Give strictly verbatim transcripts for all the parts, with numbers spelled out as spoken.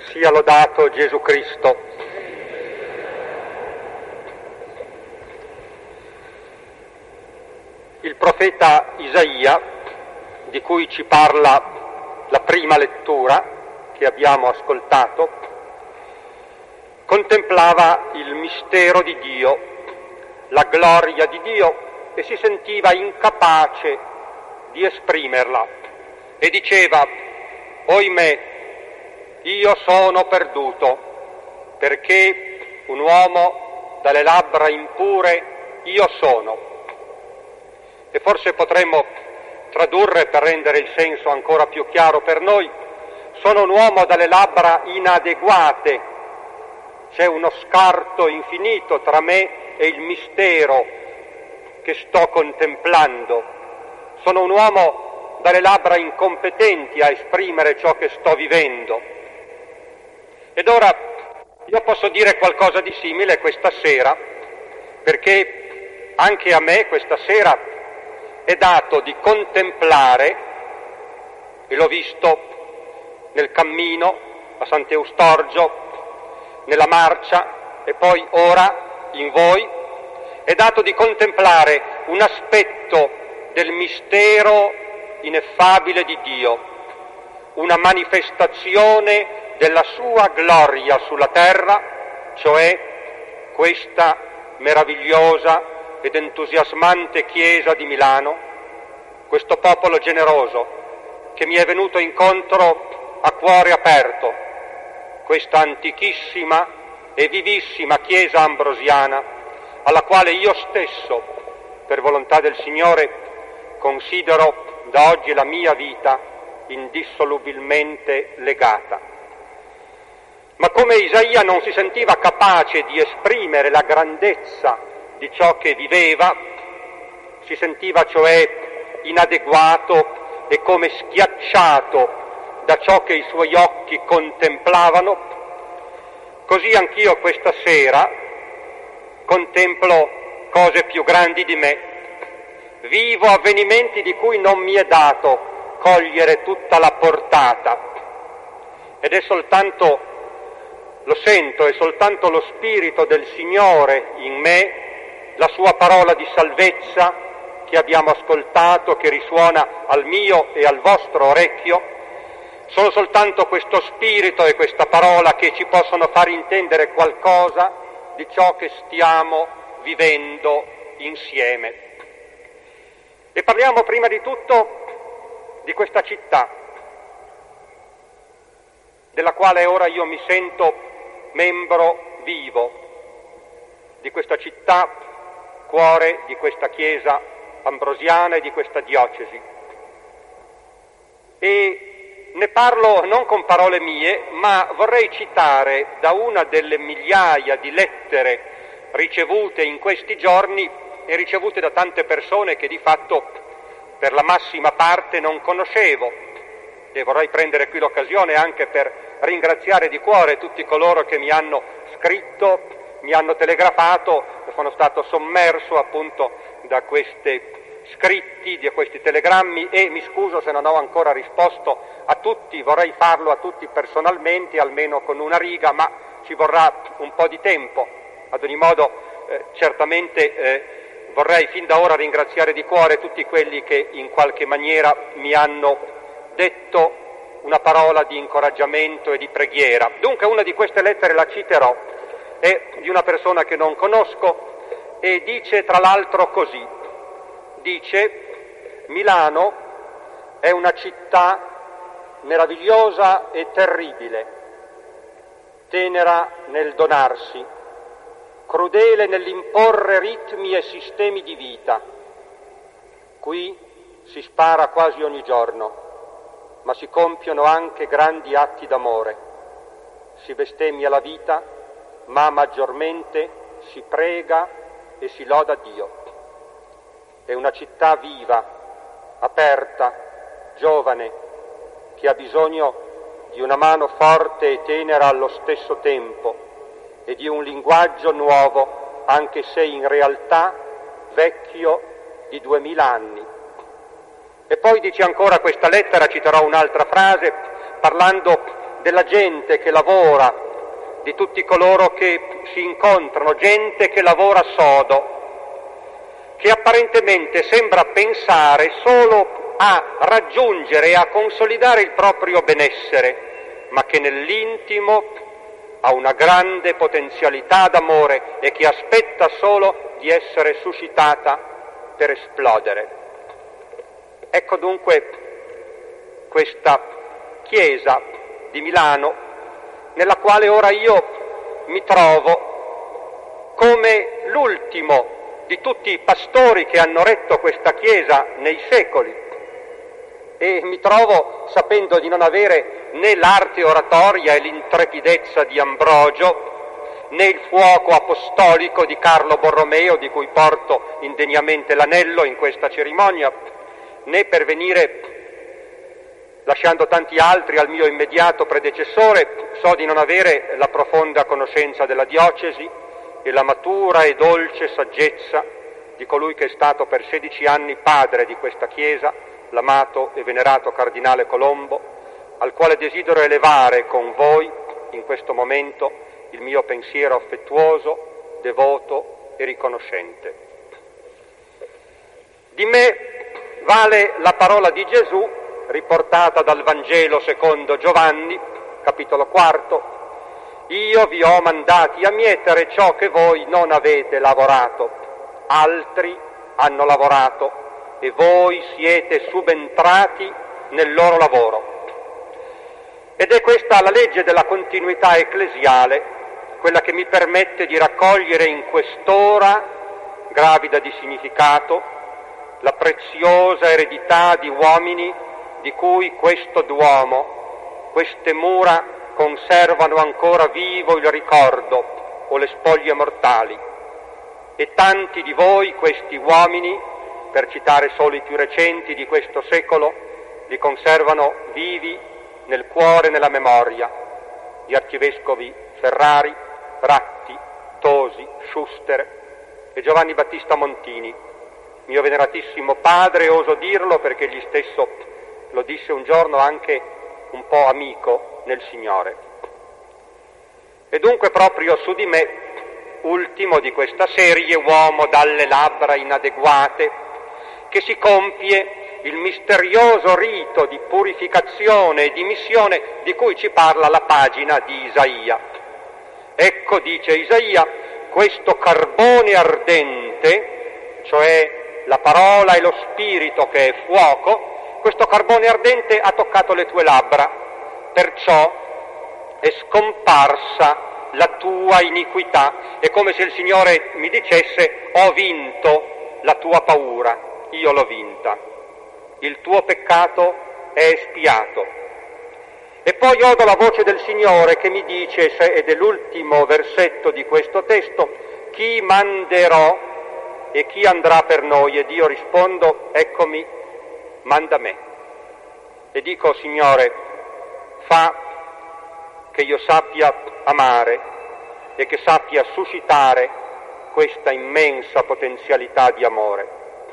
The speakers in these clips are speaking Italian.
Sia lodato Gesù Cristo. Il profeta Isaia, di cui ci parla la prima lettura che abbiamo ascoltato, contemplava il mistero di Dio, la gloria di Dio, e si sentiva incapace di esprimerla e diceva: oimè, io sono perduto, perché un uomo dalle labbra impure io sono. E forse potremmo tradurre, per rendere il senso ancora più chiaro per noi: sono un uomo dalle labbra inadeguate, c'è uno scarto infinito tra me e il mistero che sto contemplando. Sono un uomo dalle labbra incompetenti a esprimere ciò che sto vivendo. Ed ora io posso dire qualcosa di simile questa sera, perché anche a me questa sera è dato di contemplare, e l'ho visto nel cammino a Sant'Eustorgio, nella marcia e poi ora in voi, è dato di contemplare un aspetto del mistero ineffabile di Dio, una manifestazione della sua gloria sulla terra, cioè questa meravigliosa ed entusiasmante Chiesa di Milano, questo popolo generoso che mi è venuto incontro a cuore aperto, questa antichissima e vivissima Chiesa ambrosiana, alla quale io stesso, per volontà del Signore, considero da oggi la mia vita indissolubilmente legata. Ma come Isaia non si sentiva capace di esprimere la grandezza di ciò che viveva, si sentiva cioè inadeguato e come schiacciato da ciò che i suoi occhi contemplavano, così anch'io questa sera contemplo cose più grandi di me, vivo avvenimenti di cui non mi è dato cogliere tutta la portata, ed è soltanto Lo sento, è soltanto lo Spirito del Signore in me, la sua parola di salvezza che abbiamo ascoltato, che risuona al mio e al vostro orecchio. Sono soltanto questo Spirito e questa parola che ci possono far intendere qualcosa di ciò che stiamo vivendo insieme. E parliamo prima di tutto di questa città, della quale ora io mi sento membro vivo, di questa città, cuore di questa Chiesa ambrosiana e di questa diocesi. E ne parlo non con parole mie, ma vorrei citare da una delle migliaia di lettere ricevute in questi giorni e ricevute da tante persone che di fatto per la massima parte non conoscevo. E vorrei prendere qui l'occasione anche per ringraziare di cuore tutti coloro che mi hanno scritto, mi hanno telegrafato, sono stato sommerso appunto da questi scritti, da questi telegrammi, e mi scuso se non ho ancora risposto a tutti, vorrei farlo a tutti personalmente, almeno con una riga, ma ci vorrà un po' di tempo. Ad ogni modo eh, certamente eh, vorrei fin da ora ringraziare di cuore tutti quelli che in qualche maniera mi hanno detto una parola di incoraggiamento e di preghiera. Dunque una di queste lettere la citerò, è di una persona che non conosco e dice tra l'altro così, dice: Milano è una città meravigliosa e terribile, tenera nel donarsi, crudele nell'imporre ritmi e sistemi di vita. Qui si spara quasi ogni giorno, ma si compiono anche grandi atti d'amore. Si bestemmia la vita, ma maggiormente si prega e si loda Dio. È una città viva, aperta, giovane, che ha bisogno di una mano forte e tenera allo stesso tempo e di un linguaggio nuovo, anche se in realtà vecchio di duemila anni. E poi dice ancora questa lettera, citerò un'altra frase, parlando della gente che lavora, di tutti coloro che si incontrano, gente che lavora sodo, che apparentemente sembra pensare solo a raggiungere e a consolidare il proprio benessere, ma che nell'intimo ha una grande potenzialità d'amore e che aspetta solo di essere suscitata per esplodere. Ecco dunque questa chiesa di Milano, nella quale ora io mi trovo come l'ultimo di tutti i pastori che hanno retto questa chiesa nei secoli, e mi trovo sapendo di non avere né l'arte oratoria e l'intrepidezza di Ambrogio, né il fuoco apostolico di Carlo Borromeo, di cui porto indegnamente l'anello in questa cerimonia, né per venire, lasciando tanti altri al mio immediato predecessore, so di non avere la profonda conoscenza della diocesi e la matura e dolce saggezza di colui che è stato per sedici anni padre di questa Chiesa, l'amato e venerato Cardinale Colombo, al quale desidero elevare con voi in questo momento il mio pensiero affettuoso, devoto e riconoscente. Di me vale la parola di Gesù riportata dal Vangelo secondo Giovanni, capitolo quarto: io vi ho mandati a mietere ciò che voi non avete lavorato, altri hanno lavorato e voi siete subentrati nel loro lavoro. Ed è questa la legge della continuità ecclesiale, quella che mi permette di raccogliere in quest'ora, gravida di significato, la preziosa eredità di uomini di cui questo Duomo, queste mura conservano ancora vivo il ricordo o le spoglie mortali, e tanti di voi questi uomini, per citare solo i più recenti di questo secolo, li conservano vivi nel cuore e nella memoria: gli arcivescovi Ferrari, Ratti, Tosi, Schuster e Giovanni Battista Montini, mio veneratissimo padre, oso dirlo perché egli stesso lo disse un giorno anche un po' amico nel Signore. E dunque proprio su di me, ultimo di questa serie, uomo dalle labbra inadeguate, che si compie il misterioso rito di purificazione e di missione di cui ci parla la pagina di Isaia. Ecco, dice Isaia, questo carbone ardente, cioè la parola e lo spirito che è fuoco, questo carbone ardente ha toccato le tue labbra, perciò è scomparsa la tua iniquità. È come se il Signore mi dicesse: ho vinto la tua paura, io l'ho vinta, il tuo peccato è espiato. E poi odo la voce del Signore che mi dice, ed è l'ultimo versetto di questo testo: chi manderò e chi andrà per noi? Ed io rispondo: eccomi, manda me. E dico: Signore, fa che io sappia amare e che sappia suscitare questa immensa potenzialità di amore.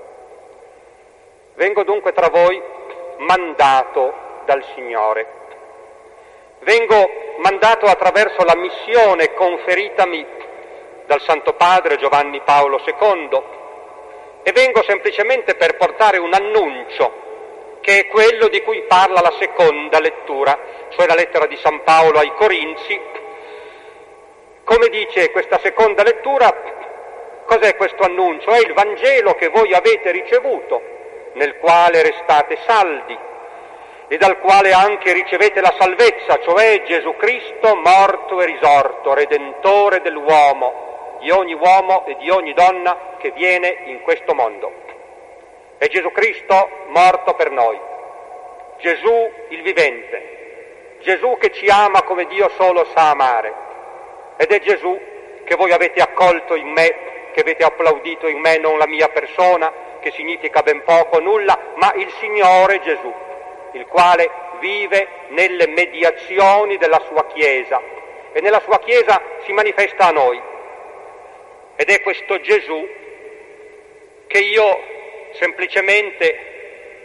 Vengo dunque tra voi mandato dal Signore. Vengo mandato attraverso la missione conferitami dal Santo Padre Giovanni Paolo secondo, e vengo semplicemente per portare un annuncio, che è quello di cui parla la seconda lettura, cioè la lettera di San Paolo ai Corinzi. Come dice questa seconda lettura, cos'è questo annuncio? È il Vangelo che voi avete ricevuto, nel quale restate saldi e dal quale anche ricevete la salvezza, cioè Gesù Cristo morto e risorto, Redentore dell'uomo, di ogni uomo e di ogni donna che viene in questo mondo. È Gesù Cristo morto per noi, Gesù il vivente, Gesù che ci ama come Dio solo sa amare, ed è Gesù che voi avete accolto in me, che avete applaudito in me, non la mia persona, che significa ben poco, nulla, ma il Signore Gesù, il quale vive nelle mediazioni della sua Chiesa, e nella sua Chiesa si manifesta a noi. Ed è questo Gesù che io semplicemente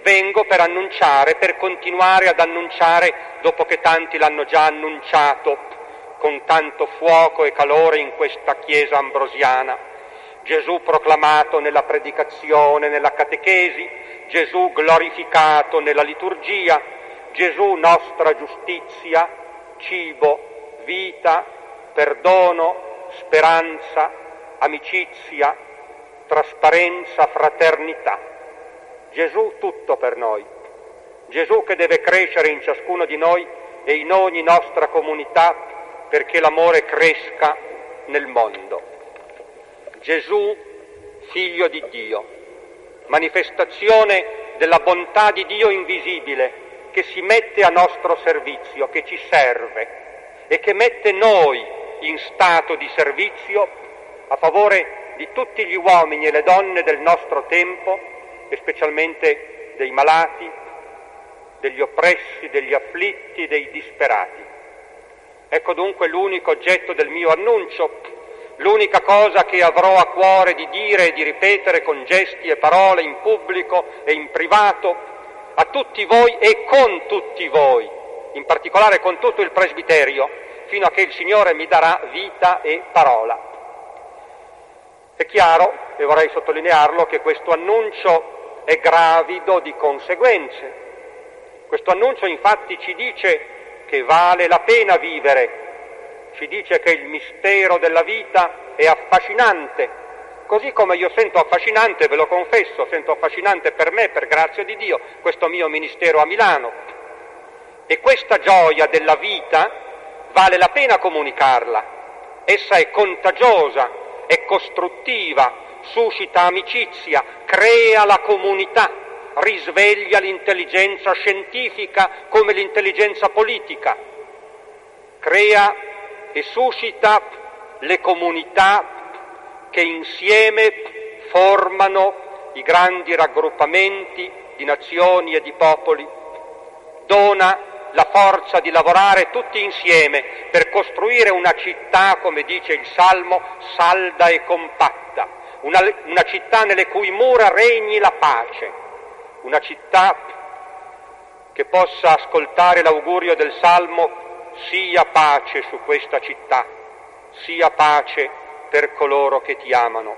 vengo per annunciare, per continuare ad annunciare dopo che tanti l'hanno già annunciato con tanto fuoco e calore in questa Chiesa ambrosiana. Gesù proclamato nella predicazione, nella catechesi, Gesù glorificato nella liturgia, Gesù nostra giustizia, cibo, vita, perdono, speranza, amicizia, trasparenza, fraternità. Gesù tutto per noi. Gesù che deve crescere in ciascuno di noi e in ogni nostra comunità perché l'amore cresca nel mondo. Gesù, figlio di Dio, manifestazione della bontà di Dio invisibile che si mette a nostro servizio, che ci serve e che mette noi in stato di servizio a favore di tutti gli uomini e le donne del nostro tempo e specialmente dei malati, degli oppressi, degli afflitti, dei disperati. Ecco dunque l'unico oggetto del mio annuncio, l'unica cosa che avrò a cuore di dire e di ripetere con gesti e parole in pubblico e in privato a tutti voi e con tutti voi, in particolare con tutto il presbiterio, fino a che il Signore mi darà vita e parola. È chiaro, e vorrei sottolinearlo, che questo annuncio è gravido di conseguenze. Questo annuncio infatti ci dice che vale la pena vivere, ci dice che il mistero della vita è affascinante, così come io sento affascinante, ve lo confesso, sento affascinante per me, per grazia di Dio, questo mio ministero a Milano. E questa gioia della vita vale la pena comunicarla, essa è contagiosa, è costruttiva, suscita amicizia, crea la comunità, risveglia l'intelligenza scientifica come l'intelligenza politica, crea e suscita le comunità che insieme formano i grandi raggruppamenti di nazioni e di popoli, dona la forza di lavorare tutti insieme per costruire una città, come dice il Salmo, salda e compatta, una, una città nelle cui mura regni la pace, una città che possa ascoltare l'augurio del Salmo: sia pace su questa città, sia pace per coloro che ti amano.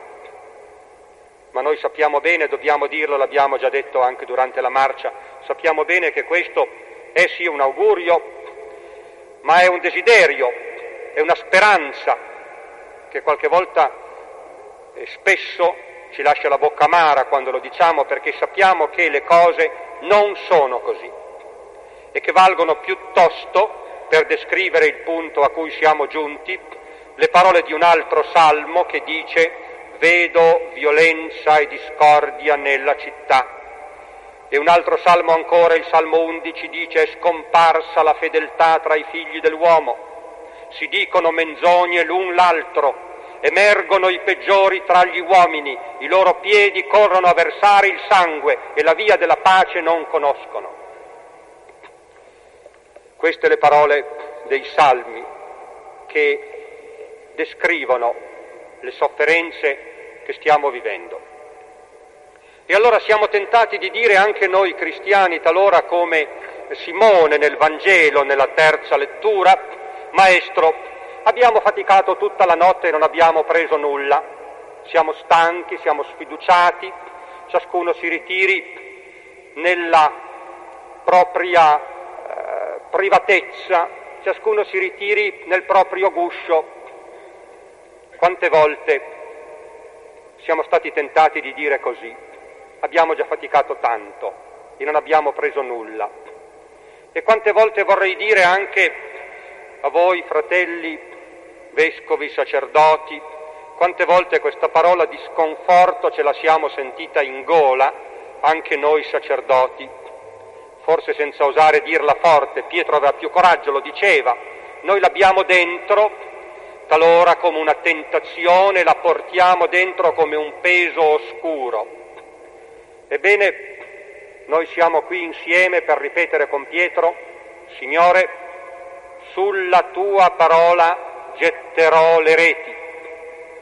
Ma noi sappiamo bene, dobbiamo dirlo, l'abbiamo già detto anche durante la marcia, sappiamo bene che questo è sì un augurio, ma è un desiderio, è una speranza che qualche volta e spesso ci lascia la bocca amara quando lo diciamo, perché sappiamo che le cose non sono così e che valgono piuttosto, per descrivere il punto a cui siamo giunti, le parole di un altro salmo che dice: vedo violenza e discordia nella città. E un altro salmo ancora, il Salmo undici, dice: è scomparsa la fedeltà tra i figli dell'uomo, si dicono menzogne l'un l'altro, emergono i peggiori tra gli uomini, i loro piedi corrono a versare il sangue e la via della pace non conoscono. Queste le parole dei salmi che descrivono le sofferenze che stiamo vivendo. E allora siamo tentati di dire anche noi cristiani talora, come Simone nel Vangelo, nella terza lettura: Maestro, abbiamo faticato tutta la notte e non abbiamo preso nulla, siamo stanchi, siamo sfiduciati, ciascuno si ritiri nella propria eh, privatezza, ciascuno si ritiri nel proprio guscio. Quante volte siamo stati tentati di dire così: abbiamo già faticato tanto e non abbiamo preso nulla. E quante volte vorrei dire anche a voi, fratelli, vescovi, sacerdoti, quante volte questa parola di sconforto ce la siamo sentita in gola, anche noi sacerdoti, forse senza osare dirla forte. Pietro aveva più coraggio, lo diceva, noi l'abbiamo dentro, talora come una tentazione, la portiamo dentro come un peso oscuro. Ebbene, noi siamo qui insieme per ripetere con Pietro: Signore, sulla tua parola getterò le reti.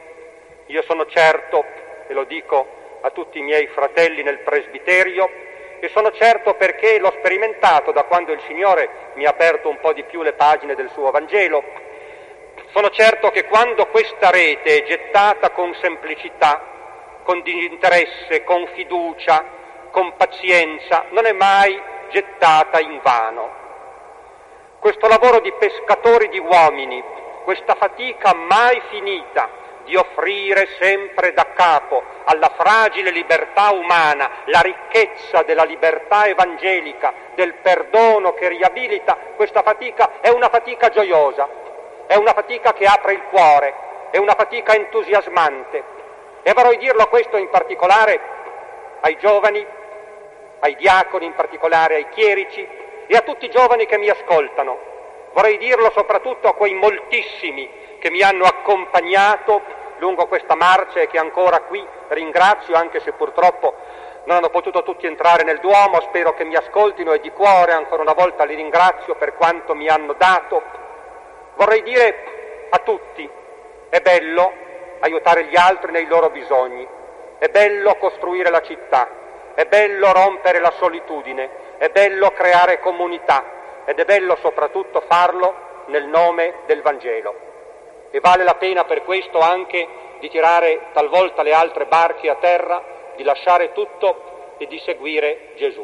Io sono certo, e lo dico a tutti i miei fratelli nel presbiterio, e sono certo perché l'ho sperimentato da quando il Signore mi ha aperto un po' di più le pagine del suo Vangelo. Sono certo che quando questa rete è gettata con semplicità, con disinteresse, con fiducia, con pazienza, non è mai gettata in vano. Questo lavoro di pescatori di uomini, questa fatica mai finita di offrire sempre da capo alla fragile libertà umana la ricchezza della libertà evangelica, del perdono che riabilita, questa fatica è una fatica gioiosa, è una fatica che apre il cuore, è una fatica entusiasmante. E vorrei dirlo questo in particolare ai giovani, ai diaconi, in particolare ai chierici e a tutti i giovani che mi ascoltano. Vorrei dirlo soprattutto a quei moltissimi che mi hanno accompagnato lungo questa marcia e che ancora qui ringrazio, anche se purtroppo non hanno potuto tutti entrare nel Duomo. Spero che mi ascoltino e di cuore ancora una volta li ringrazio per quanto mi hanno dato. Vorrei dire a tutti, è bello aiutare gli altri nei loro bisogni, è bello costruire la città, è bello rompere la solitudine, è bello creare comunità ed è bello soprattutto farlo nel nome del Vangelo. E vale la pena per questo anche di tirare talvolta le altre barche a terra, di lasciare tutto e di seguire Gesù.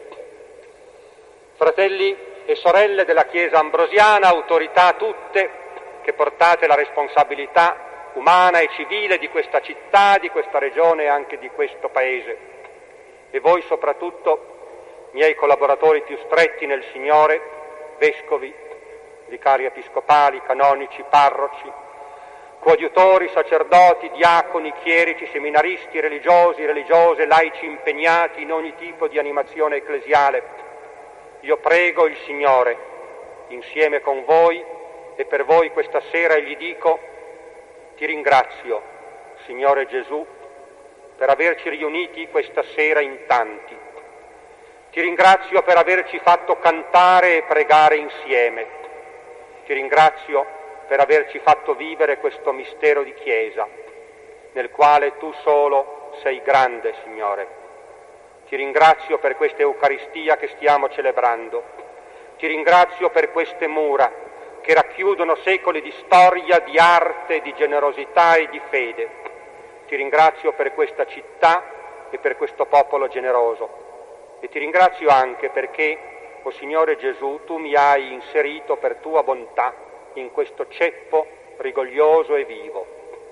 Fratelli e sorelle della Chiesa ambrosiana, autorità tutte che portate la responsabilità umana e civile di questa città, di questa regione e anche di questo paese. E voi soprattutto, miei collaboratori più stretti nel Signore, vescovi, vicari episcopali, canonici, parroci, coadiutori, sacerdoti, diaconi, chierici, seminaristi, religiosi, religiose, laici impegnati in ogni tipo di animazione ecclesiale. Io prego il Signore insieme con voi e per voi questa sera e gli dico: ti ringrazio, Signore Gesù, per averci riuniti questa sera in tanti. Ti ringrazio per averci fatto cantare e pregare insieme. Ti ringrazio per averci fatto vivere questo mistero di Chiesa, nel quale tu solo sei grande, Signore. Ti ringrazio per questa Eucaristia che stiamo celebrando. Ti ringrazio per queste mura che racchiudono secoli di storia, di arte, di generosità e di fede. Ti ringrazio per questa città e per questo popolo generoso. E ti ringrazio anche perché, o Signore Gesù, tu mi hai inserito per tua bontà in questo ceppo rigoglioso e vivo.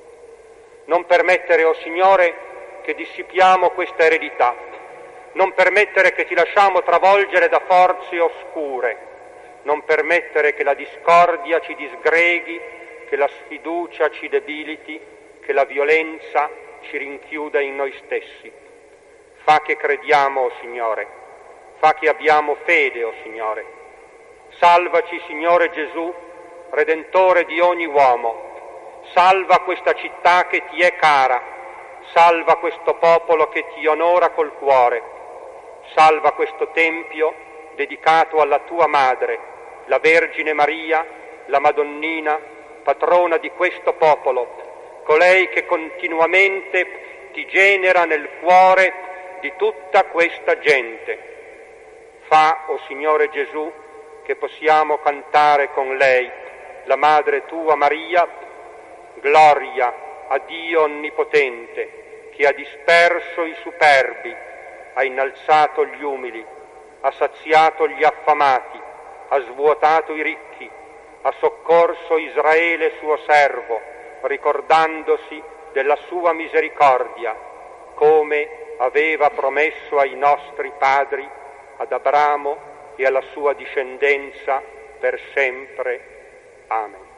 Non permettere, o Signore, che dissipiamo questa eredità, non permettere che ti lasciamo travolgere da forze oscure, non permettere che la discordia ci disgreghi, che la sfiducia ci debiliti, che la violenza ci rinchiuda in noi stessi. Fa che crediamo, o Signore, fa che abbiamo fede, o Signore. Salvaci, Signore Gesù, Redentore di ogni uomo. Salva questa città che ti è cara. Salva questo popolo che ti onora col cuore. Salva questo Tempio dedicato alla tua Madre, la Vergine Maria, la Madonnina, patrona di questo popolo, colei che continuamente ti genera nel cuore di tutta questa gente. Fa, o Signore Gesù, che possiamo cantare con lei, la Madre tua Maria, gloria a Dio Onnipotente, che ha disperso i superbi, ha innalzato gli umili, ha saziato gli affamati, ha svuotato i ricchi, ha soccorso Israele suo servo, ricordandosi della sua misericordia, come aveva promesso ai nostri padri, ad Abramo e alla sua discendenza per sempre. Amen.